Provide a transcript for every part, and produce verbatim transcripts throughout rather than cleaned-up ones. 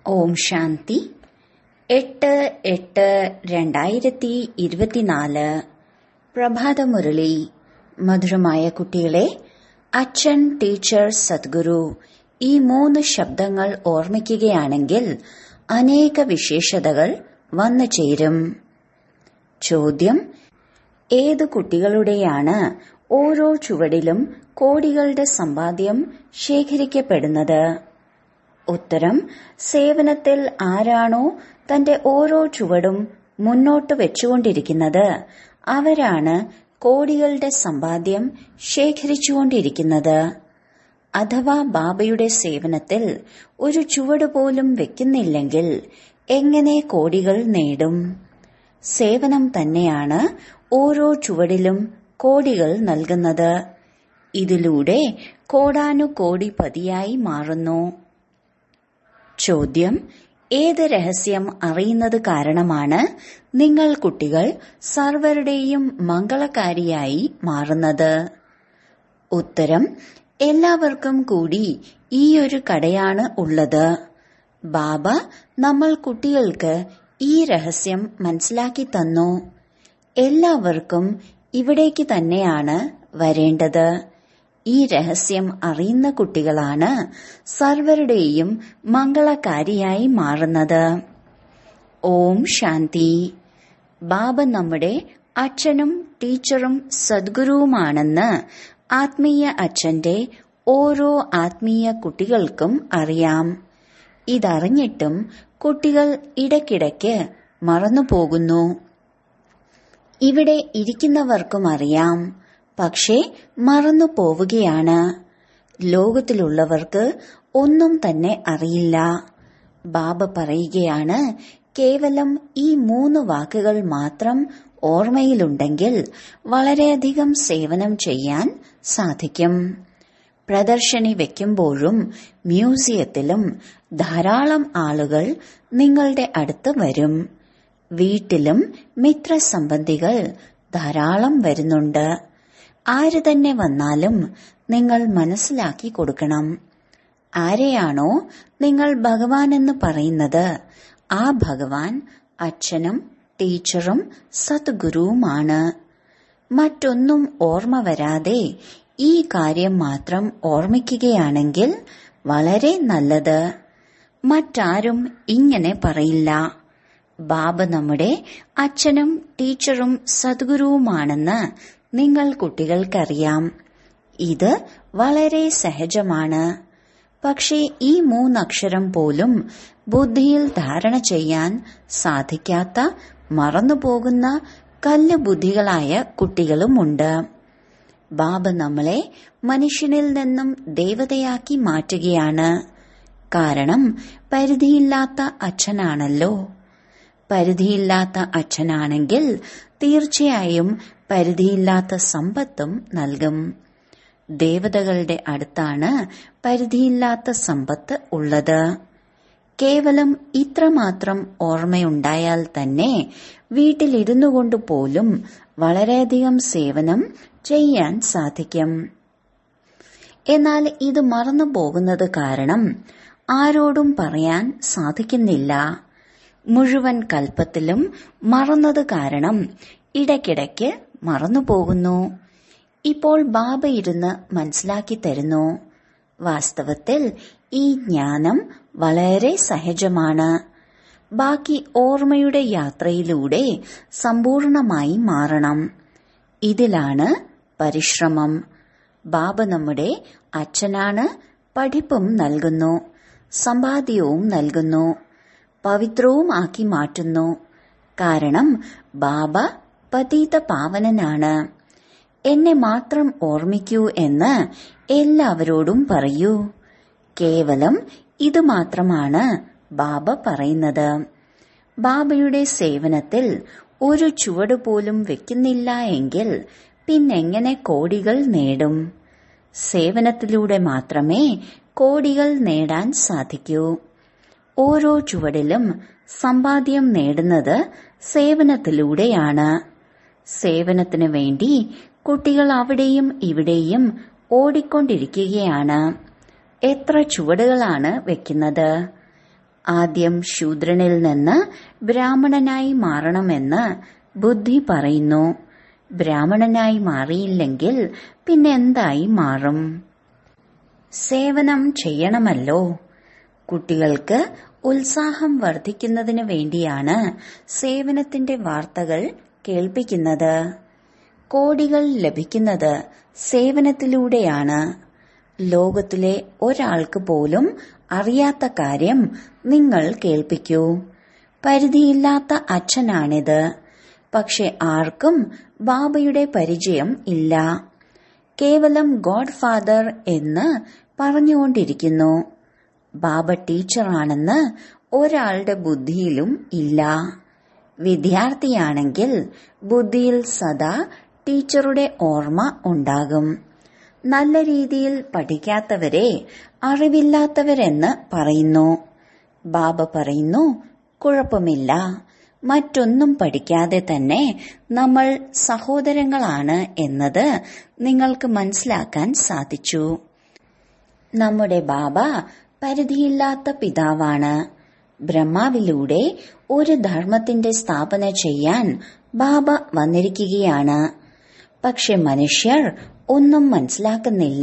ഓം ശാന്തി. എട്ട് എട്ട് രണ്ടായിരത്തി ഇരുപത്തിനാല് പ്രഭാതമുരളി. മധുരമായ കുട്ടികളെ, അച്ഛൻ, ടീച്ചർ, സദ്ഗുരു ഈ മൂന്ന് ശബ്ദങ്ങൾ ഓർമ്മിക്കുകയാണെങ്കിൽ അനേക വിശേഷതകൾ വന്നു ചേരും. ചോദ്യം: ഏത് കുട്ടികളുടെയാണ് ഓരോ ചുവടിലും കോടികളുടെ സമ്പാദ്യം ശേഖരിക്കപ്പെടുന്നത്? ഉത്തരം: സേവനത്തിൽ ആരാണോ തന്റെ ഓരോ ചുവടും മുന്നോട്ട് വെച്ചുകൊണ്ടിരിക്കുന്നത് അവരാണ് കോടികളുടെ സമ്പാദ്യം ശേഖരിച്ചുകൊണ്ടിരിക്കുന്നത്. അഥവാ ബാബയുടെ സേവനത്തിൽ ഒരു ചുവട് പോലും വെക്കുന്നില്ലെങ്കിൽ എങ്ങനെ കോടികൾ നേടും? സേവനം തന്നെയാണ് ഓരോ ചുവടിലും കോടികൾ നൽകുന്നത്. ഇതിലൂടെ കോടാനുകോടിപതിയായി മാറുന്നു. ചോദ്യം: ഏത് രഹസ്യം അറിയുന്നത് കാരണമാണ് നിങ്ങൾ കുട്ടികൾ സർവരുടെയും മംഗളകാരിയായി മാറുന്നത്? ഉത്തരം: എല്ലാവർക്കും കൂടി ഈയൊരു കടയാണ് ഉള്ളത്. ബാബ നമ്മൾ കുട്ടികൾക്ക് ഈ രഹസ്യം മനസ്സിലാക്കി തന്നു. എല്ലാവർക്കും ഇവിടേക്ക് തന്നെയാണ് വരേണ്ടത്. ഈ രഹസ്യം അറിയുന്ന കുട്ടികളാണ് സർവരുടെയും മംഗളകാരിയായി മാറുന്നത്. ഓം ശാന്തി. ബാബ നമ്മുടെ അച്ഛനും ടീച്ചറും സദ്ഗുരുവുമാണെന്ന് ആത്മീയ അച്ഛന്റെ ഓരോ ആത്മീയ കുട്ടികൾക്കും അറിയാം. ഇതറിഞ്ഞിട്ടും കുട്ടികൾ ഇടയ്ക്കിടയ്ക്ക് മറന്നുപോകുന്നു. ഇവിടെ ഇരിക്കുന്നവർക്കും അറിയാം, പക്ഷേ മറന്നു പോവുകയാണ്. ലോകത്തിലുള്ളവർക്ക് ഒന്നും തന്നെ അറിയില്ല. ബാബ പറയുകയാണ്, കേവലം ഈ മൂന്ന് വാക്കുകൾ മാത്രം ഓർമ്മയിലുണ്ടെങ്കിൽ വളരെയധികം സേവനം ചെയ്യാൻ സാധിക്കും. പ്രദർശനി വെക്കുമ്പോഴും മ്യൂസിയത്തിലും ധാരാളം ആളുകൾ നിങ്ങളുടെ അടുത്ത് വരും. വീട്ടിലും മിത്രസംബന്ധികൾ ധാരാളം വരുന്നുണ്ട്. ആര് തന്നെ വന്നാലും നിങ്ങൾ മനസ്സിലാക്കി കൊടുക്കണം. ആരെയാണോ നിങ്ങൾ ഭഗവാൻ എന്ന് പറയുന്നത് ആ ഭഗവാൻ അച്ഛനും ടീച്ചറും സദ്ഗുരുവുമാണ്. മറ്റൊന്നും ഓർമ്മ വരാതെ ഈ കാര്യം മാത്രം ഓർമ്മിക്കുകയാണെങ്കിൽ വളരെ നല്ലത്. മറ്റാരും ഇങ്ങനെ പറയില്ല. ബാബ നമ്മുടെ അച്ഛനും ടീച്ചറും സദ്ഗുരുവുമാണെന്ന് നിങ്ങൾ കുട്ടികൾക്കറിയാം. ഇത് വളരെ സഹജമാണ്. പക്ഷേ ഈ മൂന്നക്ഷരം പോലും ബുദ്ധിയിൽ ധാരണ ചെയ്യാൻ സാധിക്കാത്ത, മറന്നുപോകുന്ന കല്ല് ബുദ്ധികളായ കുട്ടികളുമുണ്ട്. ബാബ നമ്മളെ മനുഷ്യനിൽ നിന്നും ദേവതയാക്കി മാറ്റുകയാണ്. കാരണം പരിധിയില്ലാത്ത അച്ഛനാണല്ലോ. പരിധിയില്ലാത്ത അച്ഛനാണെങ്കിൽ തീർച്ചയായും പരിധിയില്ലാത്ത സമ്പത്തും നൽകും. ദേവതകളുടെ അടുത്താണ് പരിധിയില്ലാത്ത സമ്പത്ത് ഉള്ളത്. കേവലം ഇത്രമാത്രം ഓർമ്മയുണ്ടായാൽ തന്നെ വീട്ടിലിരുന്നു കൊണ്ട് പോലും വളരെയധികം സേവനം ചെയ്യാൻ സാധിക്കും. എന്നാൽ ഇത് മറന്നു പോകുന്നത് കാരണം ആരോടും പറയാൻ സാധിക്കുന്നില്ല. മുഴുവൻ കൽപ്പത്തിലും മറന്നത് കാരണം ഇടയ്ക്കിടയ്ക്ക് മറന്നുപോകുന്നു. ഇപ്പോൾ ബാബ ഇരുന്ന് മനസ്സിലാക്കി തരുന്നു. വാസ്തവത്തിൽ ഈ ജ്ഞാനം വളരെ സഹജമാണ്. ബാക്കി ഓർമ്മയുടെ യാത്രയിലൂടെ സമ്പൂർണമായി മാറണം. ഇതിലാണ് പരിശ്രമം. ബാബ നമ്മുടെ അച്ഛനാണ്. പഠിപ്പും നൽകുന്നു, സമ്പാദ്യവും നൽകുന്നു, പവിത്രവും ആക്കി മാറ്റുന്നു. കാരണം ബാബ പതീത പാവനനാണ്. എന്നെ മാത്രം ഓർമ്മിക്കൂ എന്ന് എല്ലാവരോടും പറയൂ. കേവലം ഇത് മാത്രമാണ് ബാബ പറയുന്നത്. ബാബയുടെ സേവനത്തിൽ ഒരു ചുവട് പോലും വെക്കുന്നില്ല എങ്കിൽ പിന്നെങ്ങനെ കോടികൾ നേടും? സേവനത്തിലൂടെ മാത്രമേ കോടികൾ നേടാൻ സാധിക്കൂ. ഓരോ ചുവടിലും സമ്പാദ്യം നേടുന്നത് സേവനത്തിലൂടെയാണ്. സേവനത്തിനു വേണ്ടി കുട്ടികൾ അവിടെയും ഇവിടെയും ഓടിക്കൊണ്ടിരിക്കുകയാണ്. എത്ര ചുവടുകളാണ് വെക്കുന്നത്? ആദ്യം ശൂദ്രനിൽ നിന്ന് ബ്രാഹ്മണനായി മാറണമെന്ന് ബുദ്ധി പറയുന്നു. ബ്രാഹ്മണനായി മാറിയില്ലെങ്കിൽ പിന്നെ എന്തായി മാറും? സേവനം ചെയ്യണമല്ലോ. കുട്ടികൾക്ക് ഉത്സാഹം വർദ്ധിക്കുന്നതിന് വേണ്ടിയാണ് സേവനത്തിന്റെ വാർത്തകൾ കേൾപ്പിക്കുന്നത്. കോടികൾ ലഭിക്കുന്നത് സേവനത്തിലൂടെയാണ്. ലോകത്തിലെ ഒരാൾക്ക് പോലും അറിയാത്ത കാര്യം നിങ്ങൾ കേൾപ്പിക്കൂ. പരിധിയില്ലാത്ത അച്ഛനാണിത്. പക്ഷെ ആർക്കും ബാബയുടെ പരിചയം ഇല്ല. കേവലം ഗോഡ് ഫാദർ എന്ന് പറഞ്ഞുകൊണ്ടിരിക്കുന്നു. ബാബ ടീച്ചറാണെന്ന് ഒരാളുടെ ബുദ്ധിയിലും ഇല്ല. വിദ്യാർത്ഥിയാണെങ്കിൽ ബുദ്ധിയിൽ സദാ ടീച്ചറുടെ ഓർമ്മ ഉണ്ടാകും. നല്ല രീതിയിൽ പഠിക്കാത്തവരെ അറിവില്ലാത്തവരെന്ന് പറയുന്നു. ബാബ പറയുന്നു, കുഴപ്പമില്ല, മറ്റൊന്നും പഠിക്കാതെ തന്നെ നമ്മൾ സഹോദരങ്ങളാണ് എന്നത് നിങ്ങൾക്ക് മനസ്സിലാക്കാൻ സാധിച്ചു. നമ്മുടെ ബാബ പരിധിയില്ലാത്ത പിതാവാണ്. ബ്രഹ്മാവിലൂടെ ഒരു ധർമ്മത്തിന്റെ സ്ഥാപന ചെയ്യാൻ ബാബ വന്നിരിക്കുകയാണ്. പക്ഷെ മനുഷ്യർ ഒന്നും മനസ്സിലാക്കുന്നില്ല.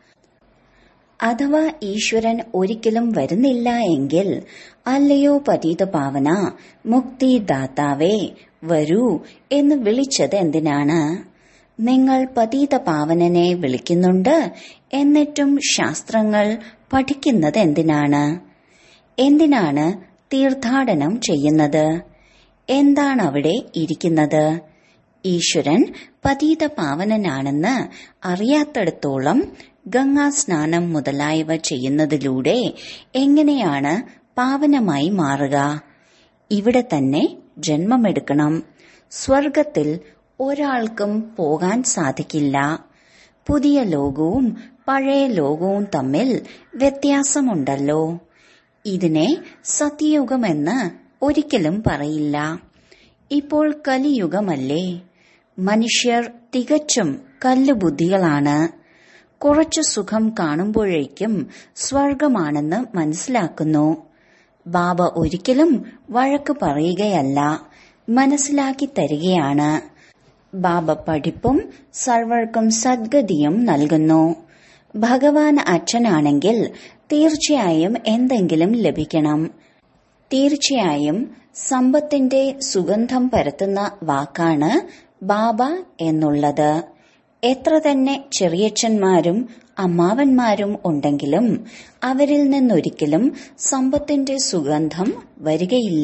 അഥവാ ഈശ്വരൻ ഒരിക്കലും വരുന്നില്ല എങ്കിൽ, അല്ലയോ പതിത പാവന മുക്തിദാതാവേ വരൂ എന്ന് വിളിച്ചത് എന്തിനാണ്? നിങ്ങൾ പതിത പാവനനെ വിളിക്കുന്നുണ്ട്, എന്നിട്ടും ശാസ്ത്രങ്ങൾ പഠിക്കുന്നത് എന്തിനാണ്? എന്തിനാണ് തീർത്ഥാടനം ചെയ്യുന്നത്? എന്താണ് അവിടെ ഇരിക്കുന്നത്? ഈശ്വരൻ പതിത പാവനനാണെന്ന് അറിയാത്തിടത്തോളം ഗംഗാ സ്നാനം മുതലായവ ചെയ്യുന്നതിലൂടെ എങ്ങനെയാണ് പാവനമായി മാറുക? ഇവിടെ തന്നെ ജന്മമെടുക്കണം. സ്വർഗത്തിൽ ഒരാൾക്കും പോകാൻ സാധിക്കില്ല. പുതിയ ലോകവും പഴയ ലോകവും തമ്മിൽ വ്യത്യാസമുണ്ടല്ലോ. ഇതിനെ സത്യയുഗമെന്ന് ഒരിക്കലും പറയില്ല. ഇപ്പോൾ കലിയുഗമല്ലേ? മനുഷ്യർ തികച്ചും കല്ലുബുദ്ധികളാണ്. കുറച്ചു സുഖം കാണുമ്പോഴേക്കും സ്വർഗമാണെന്ന് മനസ്സിലാക്കുന്നു. ബാബ ഒരിക്കലും വഴക്ക് പറയുകയല്ല, മനസ്സിലാക്കി തരികയാണ്. ബാബ പഠിപ്പും സർവർക്കും സദ്ഗതിയും നൽകുന്നു. ഭഗവാൻ അച്ഛനാണെങ്കിൽ തീർച്ചയായും എന്തെങ്കിലും ലഭിക്കണം. തീർച്ചയായും സമ്പത്തിന്റെ സുഗന്ധം പരത്തുന്ന വാക്കാണ് ബാബ എന്നുള്ളത്. എത്ര തന്നെ ചെറിയച്ഛന്മാരും അമ്മാവന്മാരും ഉണ്ടെങ്കിലും അവരിൽ നിന്നൊരിക്കലും സമ്പത്തിന്റെ സുഗന്ധം വരികയില്ല.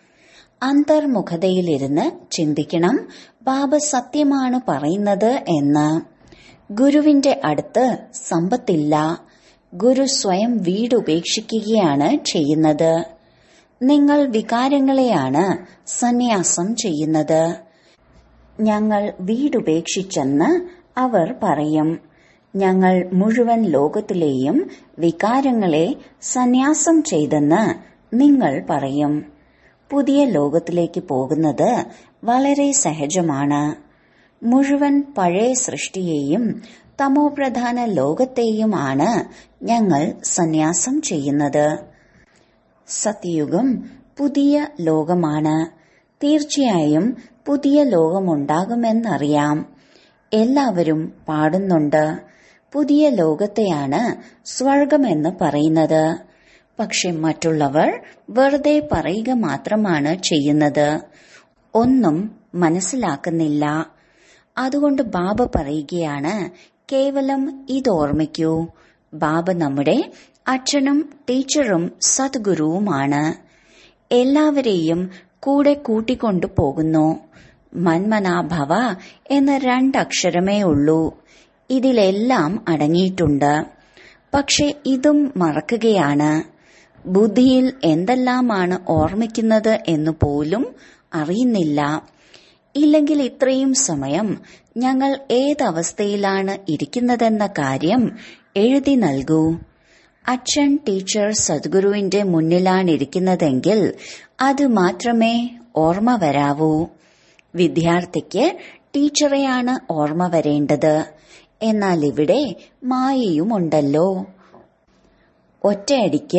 അന്തർമുഖതയിലിരുന്ന് ചിന്തിക്കണം, ബാബ സത്യമാണ് പറയുന്നത് എന്ന്. ഗുരുവിന്റെ അടുത്ത് സമ്പത്തില്ല. ഗുരു സ്വയം വീടുപേക്ഷിക്കുകയാണ് ചെയ്യുന്നത്. നിങ്ങൾ വികാരങ്ങളെയാണ് സന്യാസം ചെയ്യുന്നത്. ഞങ്ങൾ വീടുപേക്ഷിച്ചെന്ന് അവർ പറയും. ഞങ്ങൾ മുഴുവൻ ലോകത്തിലെയും വികാരങ്ങളെ സന്യാസം ചെയ്തെന്ന് നിങ്ങൾ പറയും. പുതിയ ലോകത്തിലേക്ക് പോകുന്നത് വളരെ സഹജമാണ്. മുഴുവൻ പഴയ സൃഷ്ടിയെയും തമോപ്രധാന ലോകത്തെയും ആണ് ഞങ്ങൾ സന്യാസം ചെയ്യുന്നത്. സത്യയുഗം പുതിയ ലോകമാണ്. തീർച്ചയായും പുതിയ ലോകമുണ്ടാകുമെന്നറിയാം. എല്ലാവരും പാടുന്നുണ്ട്. പുതിയ ലോകത്തെയാണ് സ്വർഗമെന്ന് പറയുന്നത്. പക്ഷെ മറ്റുള്ളവർ വെറുതെ പറയുക മാത്രമാണ് ചെയ്യുന്നത്. ഒന്നും മനസ്സിലാക്കുന്നില്ല. അതുകൊണ്ട് ബാബ പറയുകയാണ്, കേവലം ഇതോർമ്മിക്കൂ, ബാബ നമ്മുടെ അച്ഛനും ടീച്ചറും സദ്ഗുരുവുമാണ്. എല്ലാവരെയും കൂടെ കൂട്ടിക്കൊണ്ടു പോകുന്നു. മന്മനാഭവ എന്ന രണ്ടക്ഷരമേ ഉള്ളൂ. ഇതിലെല്ലാം അടങ്ങിയിട്ടുണ്ട്. പക്ഷെ ഇതും മറക്കുകയാണ്. ബുദ്ധിയിൽ എന്തെല്ലാമാണ് ഓർമ്മിക്കുന്നത് എന്ന് പോലും അറിയുന്നില്ല. ഇല്ലെങ്കിൽ ഇത്രയും സമയം ഞങ്ങൾ ഏതവസ്ഥയിലാണ് ഇരിക്കുന്നതെന്ന കാര്യം എഴുതി നൽകൂ. അച്ഛൻ ടീച്ചർ സദ്ഗുരുവിന്റെ മുന്നിലാണിരിക്കുന്നതെങ്കിൽ അത് മാത്രമേ ഓർമ്മ വരാവൂ. വിദ്യാർത്ഥിക്ക് ടീച്ചറെയാണ് ഓർമ്മ വരേണ്ടത്. എന്നാൽ ഇവിടെ മായയുമുണ്ടല്ലോ. ഒറ്റയടിക്ക്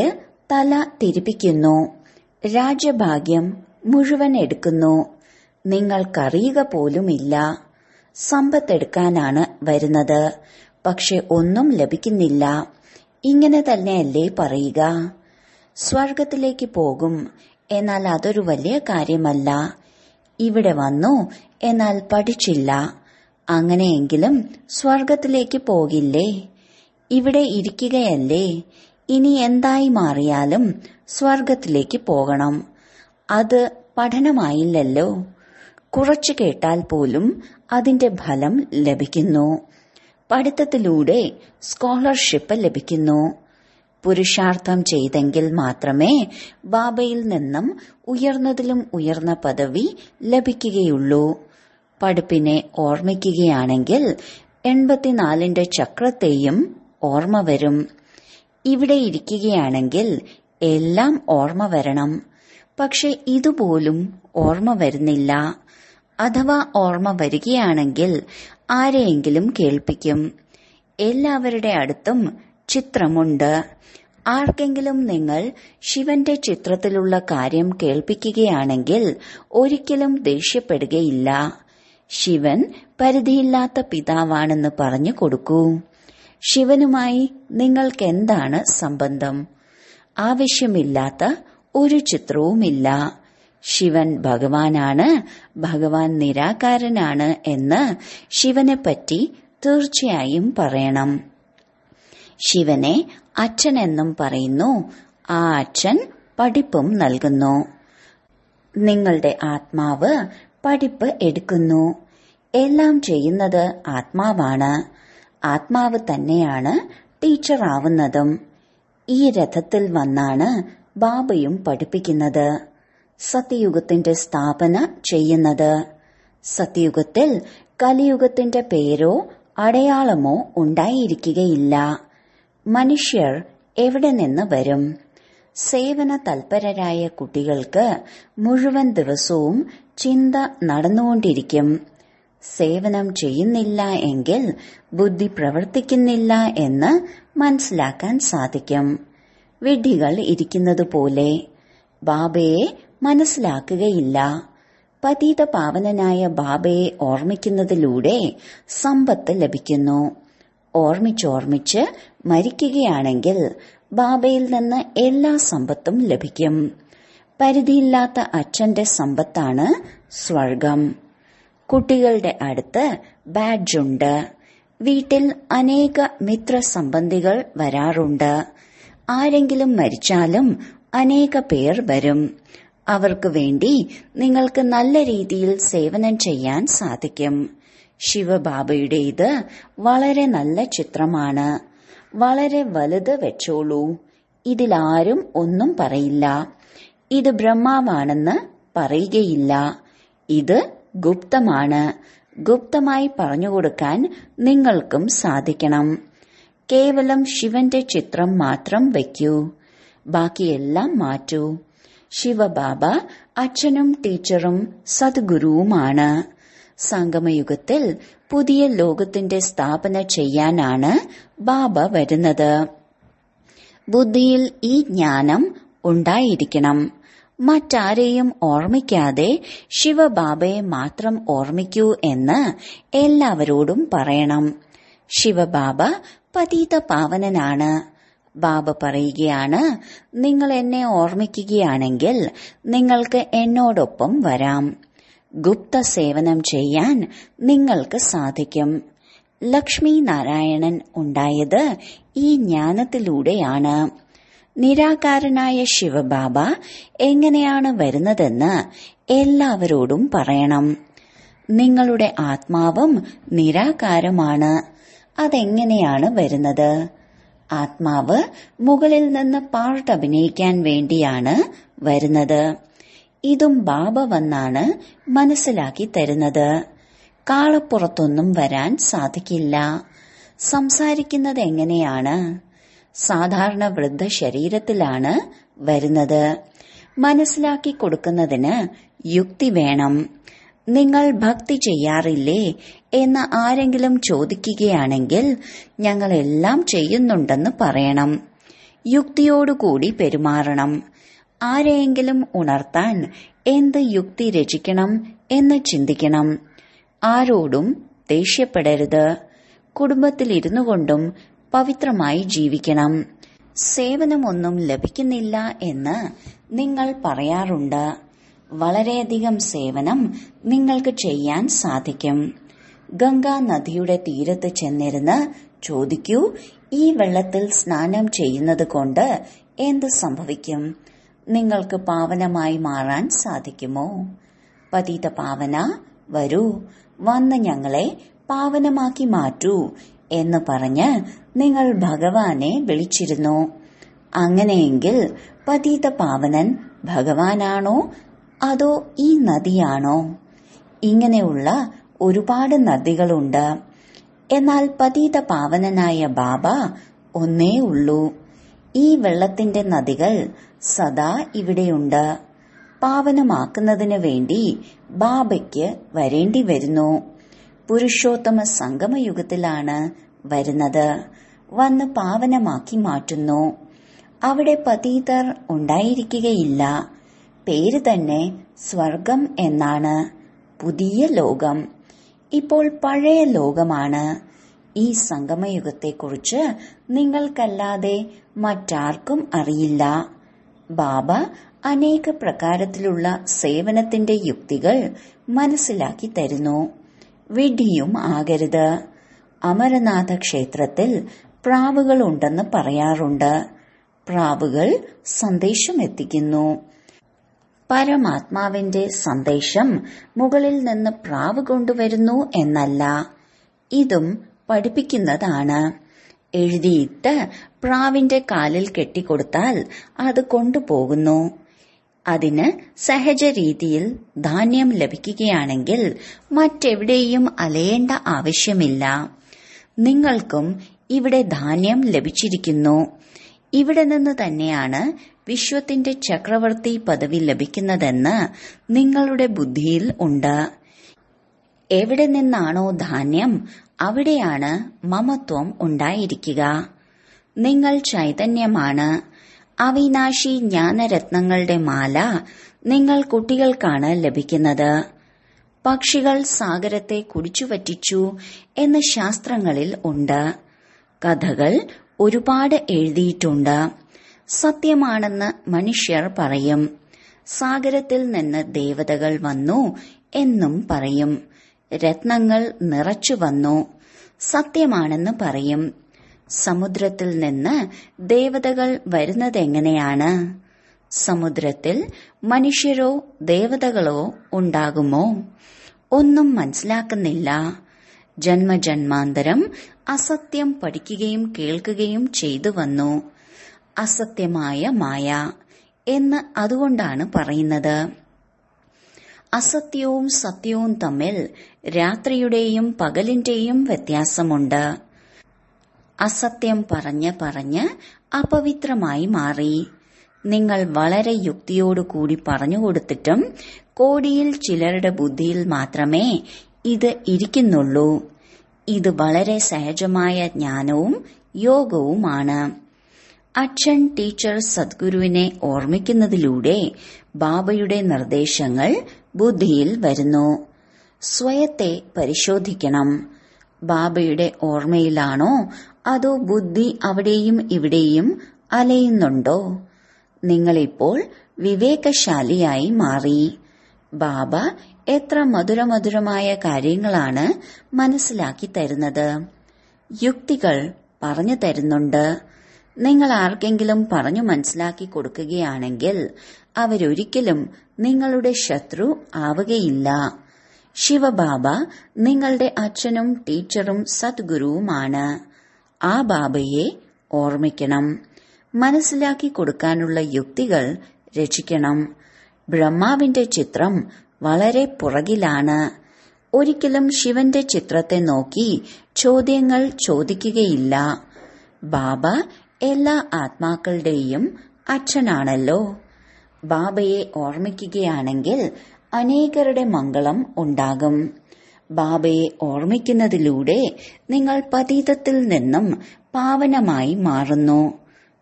തല തിരിപ്പിക്കുന്നു. രാജ്യഭാഗ്യം മുഴുവൻ എടുക്കുന്നു. നിങ്ങൾക്കറിയുക പോലുമില്ല. സമ്പത്തെടുക്കാനാണ് വരുന്നത്, പക്ഷെ ഒന്നും ലഭിക്കുന്നില്ല. ഇങ്ങനെ തന്നെയല്ലേ പറയുക? സ്വർഗത്തിലേക്ക് പോകും, എന്നാൽ അതൊരു വലിയ കാര്യമല്ല. ഇവിടെ വന്നു, എന്നാൽ പഠിച്ചില്ല. അങ്ങനെയെങ്കിലും സ്വർഗത്തിലേക്ക് പോകില്ലേ? ഇവിടെ ഇരിക്കുകയല്ലേ? ഇനി എന്തായി മാറിയാലും സ്വർഗത്തിലേക്ക് പോകണം. അത് പഠനമായില്ലല്ലോ. കുറച്ചു കേട്ടാൽ പോലും അതിന്റെ ഫലം ലഭിക്കുന്നു. പഠിത്തത്തിലൂടെ സ്കോളർഷിപ്പ് ലഭിക്കുന്നു. പുരുഷാർത്ഥം ചെയ്തെങ്കിൽ മാത്രമേ ബാബയിൽ നിന്നും ഉയർന്നതിലും ഉയർന്ന പദവി ലഭിക്കുകയുള്ളൂ. പഠിപ്പിനെ ഓർമ്മിക്കുകയാണെങ്കിൽ എൺപത്തിനാലിന്റെ ചക്രത്തെയും ഓർമ്മ വരും. ഇവിടെ ഇരിക്കുകയാണെങ്കിൽ എല്ലാം ഓർമ്മ വരണം. പക്ഷെ ഇതുപോലും ഓർമ്മ വരുന്നില്ല. അഥവാ ഓർമ്മ വരികയാണെങ്കിൽ ആരെയെങ്കിലും കേൾപ്പിക്കും. എല്ലാവരുടെ അടുത്തും ചിത്രമുണ്ട്. ആർക്കെങ്കിലും നിങ്ങൾ ശിവന്റെ ചിത്രത്തിലുള്ള കാര്യം കേൾപ്പിക്കുകയാണെങ്കിൽ ഒരിക്കലും ദേഷ്യപ്പെടുകയില്ല. ശിവൻ പരിധിയില്ലാത്ത പിതാവാണെന്ന് പറഞ്ഞു കൊടുക്കൂ. ശിവനുമായി നിങ്ങൾക്കെന്താണ് സംബന്ധം? ആവശ്യമില്ലാത്ത ഒരു ചിത്രവുമില്ല. ശിവൻ ഭഗവാനാണ്, ഭഗവാൻ നിരാകാരനാണ് എന്ന് ശിവനെപ്പറ്റി തീർച്ചയായും പറയണം. ശിവനെ അച്ഛൻ എന്നും പറയുന്നു. ആ അച്ഛൻ പഠിപ്പും നൽകുന്നു. നിങ്ങളുടെ ആത്മാവ് പഠിപ്പ് എടുക്കുന്നു. എല്ലാം ചെയ്യുന്നത് ആത്മാവാണ്. ആത്മാവ് തന്നെയാണ് ടീച്ചറാവുന്നതും. ഈ രഥത്തിൽ വന്നാണ് ബാബയും പഠിപ്പിക്കുന്നത്. സത്യയുഗത്തിന്റെ സ്ഥാപന ചെയ്യുന്നത്. സത്യയുഗത്തിൽ കലിയുഗത്തിന്റെ പേരോ അടയാളമോ ഉണ്ടായിരിക്കുകയില്ല. മനുഷ്യർ എവിടെ നിന്ന് വരും? സേവന തൽപരരായ കുട്ടികൾക്ക് മുഴുവൻ ദിവസവും ചിന്ത നടന്നുകൊണ്ടിരിക്കും. സേവനം ചെയ്യുന്നില്ല എങ്കിൽ ബുദ്ധി പ്രവർത്തിക്കുന്നില്ല എന്ന് മനസ്സിലാക്കാൻ സാധിക്കും. വിഡ്ഢികൾ ഇരിക്കുന്നതുപോലെ ബാബയെ മനസ്സിലാക്കുകയില്ല. പതിത പാവനനായ ബാബയെ ഓർമ്മിക്കുന്നതിലൂടെ സമ്പത്ത് ലഭിക്കുന്നു. ഓർമ്മിച്ചോർമ്മിച്ച് മരിക്കുകയാണെങ്കിൽ ബാബയിൽ നിന്ന് എല്ലാ സമ്പത്തും ലഭിക്കും. പരിധിയില്ലാത്ത അച്ഛന്റെ സമ്പത്താണ് സ്വർഗം. കുട്ടികളുടെ അടുത്ത് ബാഡ്ജുണ്ട്. വീട്ടിൽ അനേക മിത്രസംബന്ധികൾ വരാറുണ്ട്. ആരെങ്കിലും മരിച്ചാലും അനേക പേർ വരും. അവർക്ക് വേണ്ടി നിങ്ങൾക്ക് നല്ല രീതിയിൽ സേവനം ചെയ്യാൻ സാധിക്കും. ശിവബാബയുടെ ഇത് വളരെ നല്ല ചിത്രമാണ്. വളരെ വലുത് വെച്ചോളൂ. ഇതിലാരും ഒന്നും പറയില്ല. ഇത് ബ്രഹ്മാവാണെന്ന് പറയുകയില്ല. ഇത് ഗുപ്തമാണ്. ഗുപ്തമായി പറഞ്ഞുകൊടുക്കാൻ നിങ്ങൾക്കും സാധിക്കണം. കേവലം ശിവന്റെ ചിത്രം മാത്രം വയ്ക്കൂ. ബാക്കിയെല്ലാം മാറ്റൂ. ശിവബാബ അച്ഛനും ടീച്ചറും സദ്ഗുരുവുമാണ്. സംഗമയുഗത്തിൽ പുതിയ ലോകത്തിന്റെ സ്ഥാപന ചെയ്യാനാണ് ബാബ വരുന്നത്. ബുദ്ധിയിൽ ഈ ജ്ഞാനം ഉണ്ടായിരിക്കണം. മറ്റാരെയും ഓർമ്മിക്കാതെ ശിവബാബയെ മാത്രം ഓർമ്മിക്കൂ എന്ന് എല്ലാവരോടും പറയണം. ശിവബാബ പതിത പാവനനാണ്. ബാബ പറയുകയാണ്, നിങ്ങൾ എന്നെ ഓർമ്മിക്കുകയാണെങ്കിൽ നിങ്ങൾക്ക് എന്നോടൊപ്പം വരാം. ഗുപ്ത സേവനം ചെയ്യാൻ നിങ്ങൾക്ക് സാധിക്കും. ലക്ഷ്മി നാരായണൻ ഉണ്ടായത് ഈ ജ്ഞാനത്തിലൂടെയാണ്. നിരാകാരനായ ശിവബാബ എങ്ങനെയാണ് വരുന്നതെന്ന് എല്ലാവരോടും പറയണം. നിങ്ങളുടെ ആത്മാവും നിരാകാരമാണ്. അതെങ്ങനെയാണ് വരുന്നത്? ആത്മാവ് മുകളിൽ നിന്ന് പാർട്ട് അഭിനയിക്കാൻ വേണ്ടിയാണ് വരുന്നത്. ഇതും ബാബ വന്നാണ് മനസ്സിലാക്കി തരുന്നത്. കാളപ്പുറത്തൊന്നും വരാൻ സാധിക്കില്ല. സംസാരിക്കുന്നത് എങ്ങനെയാണ്? സാധാരണ വൃദ്ധ ശരീരത്തിലാണ് വരുന്നത്. മനസ്സിലാക്കി കൊടുക്കുന്നതിന് യുക്തി വേണം. നിങ്ങൾ ഭക്തി ചെയ്യാറില്ലേ എന്ന് ആരെങ്കിലും ചോദിക്കുകയാണെങ്കിൽ ഞങ്ങളെല്ലാം ചെയ്യുന്നുണ്ടെന്ന് പറയണം. യുക്തിയോടുകൂടി പെരുമാറണം. ആരെയെങ്കിലും ഉണർത്താൻ എന്ത് യുക്തി രചിക്കണം എന്ന് ചിന്തിക്കണം. ആരോടും ദേഷ്യപ്പെടരുത്. കുടുംബത്തിലിരുന്നു കൊണ്ടും പവിത്രമായി ജീവിക്കണം. സേവനമൊന്നും ലഭിക്കുന്നില്ല എന്ന് നിങ്ങൾ പറയാറുണ്ട്. വളരെയധികം സേവനം നിങ്ങൾക്ക് ചെയ്യാൻ സാധിക്കും. ഗംഗാ നദിയുടെ തീരത്ത് ചെന്നിരുന്ന് ചോദിക്കൂ, ഈ വെള്ളത്തിൽ സ്നാനം ചെയ്യുന്നത് കൊണ്ട് എന്ത് സംഭവിക്കും? നിങ്ങൾക്ക് പാവനമായി മാറാൻ സാധിക്കുമോ? പതിത പാവന, വരൂ, വന്ന് ഞങ്ങളെ പാവനമാക്കി മാറ്റൂ എന്ന് പറഞ്ഞ് നിങ്ങൾ ഭഗവാനെ വിളിച്ചിരുന്നു. അങ്ങനെയെങ്കിൽ പതിത പാവനൻ ഭഗവാനാണോ അതോ ഈ നദിയാണോ? ഇങ്ങനെയുള്ള ഒരുപാട് നദികളുണ്ട്. എന്നാൽ പതിത പാവനനായ ബാബ ഒന്നേ ഉള്ളൂ. ഈ വെള്ളത്തിന്റെ നദികൾ സദാ ഇവിടെയുണ്ട്. പാവനമാക്കുന്നതിന് വേണ്ടി ബാബയ്ക്ക് വരേണ്ടി വരുന്നു. പുരുഷോത്തമ സംഗമയുഗത്തിലാണ് വരുന്നത്. വന്ന് പാവനമാക്കി മാറ്റുന്നു. അവിടെ പതീതർ ഉണ്ടായിരിക്കുകയില്ല. പേര് തന്നെ സ്വർഗം എന്നാണ്. പുതിയ ലോകം. ഇപ്പോൾ പഴയ ലോകമാണ്. ഈ സംഗമയുഗത്തെക്കുറിച്ച് നിങ്ങൾക്കല്ലാതെ മറ്റാർക്കും അറിയില്ല. ബാബ അനേക പ്രകാരത്തിലുള്ള സേവനത്തിന്റെ യുക്തികൾ മനസ്സിലാക്കി തരുന്നു. വിഡ്ഢിയും ആകരുത്. അമരനാഥ ക്ഷേത്രത്തിൽ പ്രാവുകൾ ഉണ്ടെന്ന് പറയാറുണ്ട്. പ്രാവുകൾ സന്ദേശം എത്തിക്കുന്നു. പരമാത്മാവിന്റെ സന്ദേശം മുകളിൽ നിന്ന് പ്രാവ് കൊണ്ടുവരുന്നു എന്നല്ല. ഇതും പഠിപ്പിക്കുന്നതാണ്. എഴുതിയിട്ട് പ്രാവിന്റെ കാലിൽ കെട്ടിക്കൊടുത്താൽ അത് കൊണ്ടുപോകുന്നു. അതിന് സഹജ രീതിയിൽ ധാന്യം ലഭിക്കുകയാണെങ്കിൽ മറ്റെവിടെയും അലയേണ്ട ആവശ്യമില്ല. നിങ്ങൾക്കും ഇവിടെ ധാന്യം ലഭിച്ചിരിക്കുന്നു. ഇവിടെ നിന്ന് തന്നെയാണ് വിശ്വത്തിന്റെ ചക്രവർത്തി പദവി ലഭിക്കുന്നതെന്ന് നിങ്ങളുടെ ബുദ്ധിയിൽ ഉണ്ട്. എവിടെ നിന്നാണോ ധാന്യം അവിടെയാണ് മമത്വം ഉണ്ടായിരിക്കുക. നിങ്ങൾ ചൈതന്യമാണ്. അവിനാശി ജ്ഞാനരത്നങ്ങളുടെ മാല നിങ്ങൾ കുട്ടികൾക്കാണ് ലഭിക്കുന്നത്. പക്ഷികൾ സാഗരത്തെ കുടിച്ചുവറ്റിച്ചു എന്ന് ശാസ്ത്രങ്ങളിൽ ഉണ്ട്. കഥകൾ ഒരുപാട് എഴുതിയിട്ടുണ്ട്. സത്യമാണെന്ന് മനുഷ്യർ പറയും. സാഗരത്തിൽ നിന്ന് ദേവതകൾ വന്നു എന്നും പറയും. രത്നങ്ങൾ നിറച്ചു വന്നു. സത്യമാണെന്ന് പറയും. സമുദ്രത്തിൽ നിന്ന് ദേവതകൾ വരുന്നതെങ്ങനെയാണ്? സമുദ്രത്തിൽ മനുഷ്യരോ ദേവതകളോ ഉണ്ടാകുമോ? ഒന്നും മനസ്സിലാക്കുന്നില്ല. ജന്മജന്മാന്തരം അസത്യം പഠിക്കുകയും കേൾക്കുകയും ചെയ്തു വന്നു. അസത്യമായ മായ എന്ന് അതുകൊണ്ടാണ് പറയുന്നത്. അസത്യവും സത്യവും തമ്മിൽ രാത്രിയുടെയും പകലിന്റെയും വ്യത്യാസമുണ്ട്. അസത്യം പറഞ്ഞ് പറഞ്ഞ് അപവിത്രമായി മാറി. നിങ്ങൾ വളരെ യുക്തിയോടുകൂടി പറഞ്ഞുകൊടുത്തിട്ടും കോടിയിൽ ചിലരുടെ ബുദ്ധിയിൽ മാത്രമേ ഇത് ഇരിക്കുന്നുള്ളൂ. ഇത് വളരെ സഹജമായ ജ്ഞാനവും യോഗവുമാണ്. അച്ഛൻ ടീച്ചർ സദ്ഗുരുവിനെ ഓർമ്മിക്കുന്നതിലൂടെ ബാബയുടെ നിർദ്ദേശങ്ങൾ ബുദ്ധിയിൽ വരുന്നു. സ്വയത്തെ പരിശോധിക്കണം. ബാബയുടെ ഓർമ്മയിലാണോ അതോ ബുദ്ധി അവിടെയും ഇവിടെയും അലയുന്നുണ്ടോ? നിങ്ങളിപ്പോൾ വിവേകശാലിയായി മാറി. ബാബ എത്ര മധുരമധുരമായ കാര്യങ്ങളാണ് മനസ്സിലാക്കി തരുന്നത്. യുക്തികൾ പറഞ്ഞു തരുന്നുണ്ട്. നിങ്ങൾ ആർക്കെങ്കിലും പറഞ്ഞു മനസ്സിലാക്കി കൊടുക്കുകയാണെങ്കിൽ അവരൊരിക്കലും നിങ്ങളുടെ ശത്രു ആവുകയില്ല. ശിവബാബ നിങ്ങളുടെ അച്ഛനും ടീച്ചറും സദ്ഗുരുവുമാണ്. ആ ബാബയെ ഓർമ്മിക്കണം. മനസ്സിലാക്കി കൊടുക്കാനുള്ള യുക്തികൾ രചിക്കണം. ബ്രഹ്മാവിന്റെ ചിത്രം വളരെ പുറകിലാണ്. ഒരിക്കലും ശിവന്റെ ചിത്രത്തെ നോക്കി ചോദ്യങ്ങൾ ചോദിക്കുകയില്ല. ബാബ എല്ലാ ആത്മാക്കളുടെയും അച്ഛനാണല്ലോ. ബാബയെ ഓർമ്മിക്കുകയാണെങ്കിൽ അനേകരുടെ മംഗളം ഉണ്ടാകും. ബാബയെ ഓർമ്മിക്കുന്നതിലൂടെ നിങ്ങൾ പതീതത്തിൽ നിന്നും പാവനമായി മാറുന്നു.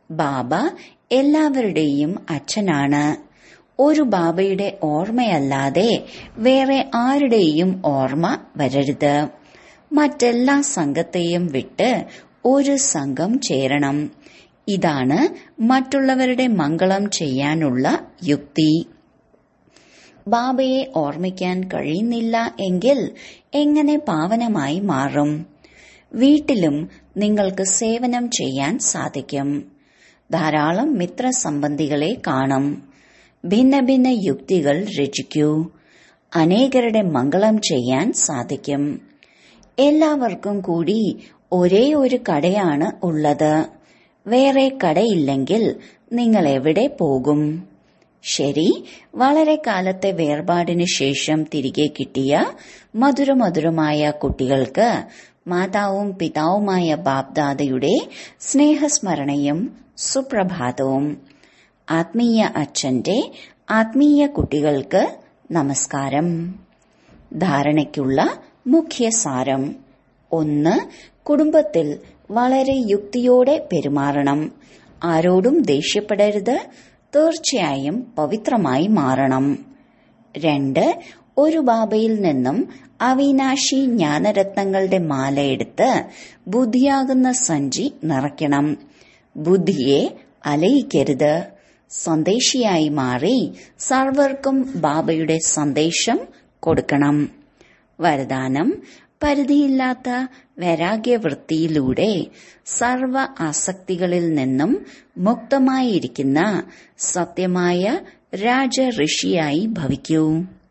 ബാബ എല്ലാവരുടെയും അച്ഛനാണ്. ഒരു ബാബയുടെ ഓർമ്മയല്ലാതെ വേറെ ആരുടെയും ഓർമ്മ വരരുത്. മറ്റെല്ലാ സംഘത്തെയും വിട്ട് ഒരു സംഘം ചേരണം. ഇതാണ് മറ്റുള്ളവരുടെ മംഗളം ചെയ്യാനുള്ള യുക്തി. ബാബയെ ഓർമ്മിക്കാൻ കഴിയുന്നില്ല എങ്കിൽ എങ്ങനെ പാവനമായി മാറും? വീട്ടിലും നിങ്ങൾക്ക് സേവനം ചെയ്യാൻ സാധിക്കും. ധാരാളം മിത്രസംബന്ധികളെ കാണും. ഭിന്ന ഭിന്ന യുക്തികൾ രചിക്കൂ. അനേകരുടെ മംഗളം ചെയ്യാൻ സാധിക്കും. എല്ലാവർക്കും കൂടി ഒരേ ഒരു കടയാണ് ഉള്ളത്. വേറെ കടയില്ലെങ്കിൽ നിങ്ങൾ എവിടെ പോകും? ശരി, വളരെ കാലത്തെ വേർപാടിനു ശേഷം തിരികെ കിട്ടിയ മധുരമധുരമായ കുട്ടികൾക്ക് മാതാവും പിതാവുമായ ബാപ്ദാദയുടെ സ്നേഹസ്മരണയും സുപ്രഭാതവും. ആത്മീയ അച്ഛന്റെ ആത്മീയ കുട്ടികൾക്ക് നമസ്കാരം. ധാരണയ്ക്കുള്ള മുഖ്യസാരം: ഒന്ന്, കുടുംബത്തിൽ വളരെ യുക്തിയോടെ പെരുമാറണം. ആരോടും ദേഷ്യപ്പെടരുത്. തീർച്ചയായും പവിത്രമായി മാറണം. രണ്ട്, ഒരു ബാബയിൽ നിന്നും അവിനാശി ജ്ഞാനരത്നങ്ങളുടെ മാലയെടുത്ത് ബുദ്ധിയാകുന്ന സഞ്ചി നിറയ്ക്കണം. ബുദ്ധിയെ അലയിക്കരുത്. സന്ദേശിയായി മാറി സർവർക്കും ബാബയുടെ സന്ദേശം കൊടുക്കണം. വരദാനം: പരിധിയില്ലാത്ത വൈരാഗ്യവൃത്തിയിലൂടെ സർവ ആസക്തികളിൽ നിന്നും മുക്തമായിരിക്കുന്ന സത്യമായ രാജഋഷിയായി ഭവിക്കൂ.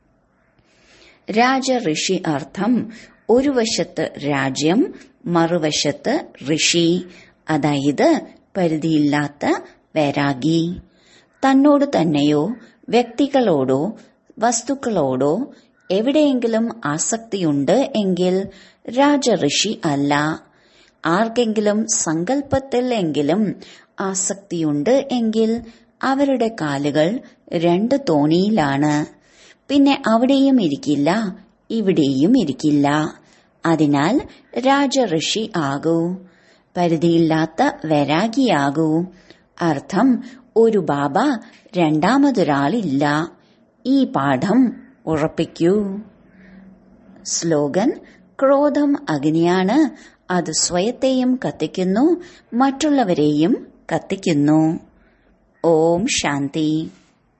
രാജഋഷി അർത്ഥം ഒരു വശത്ത് രാജ്യം, മറുവശത്ത് ഋഷി, അതായത് പരിധിയില്ലാത്ത വൈരാഗി. തന്നോട് തന്നെയോ വ്യക്തികളോടോ വസ്തുക്കളോടോ എവിടെയെങ്കിലും ആസക്തിയുണ്ട് എങ്കിൽ രാജഋഷി അല്ല. ആർക്കെങ്കിലും സങ്കല്പത്തിൽ എങ്കിലും ആസക്തിയുണ്ട് എങ്കിൽ അവരുടെ കാലുകൾ രണ്ട് തോണിയിലാണ്. പിന്നെ അവിടെയും ഇരിക്കില്ല, ഇവിടെയും ഇരിക്കില്ല. അതിനാൽ രാജഋഷി ആകൂ. പരിധിയില്ലാത്ത വൈരാഗിയാകൂ. അർത്ഥം ഒരു ബാബ, രണ്ടാമതൊരാളില്ല. ഈ പാഠം ഉറപ്പിക്കൂ. സ്ലോഗൻ: ക്രോധം അഗ്നിയാണ്. അത് സ്വയത്തെയും കത്തിക്കുന്നു, മറ്റുള്ളവരെയും കത്തിക്കുന്നു. ഓം ശാന്തി.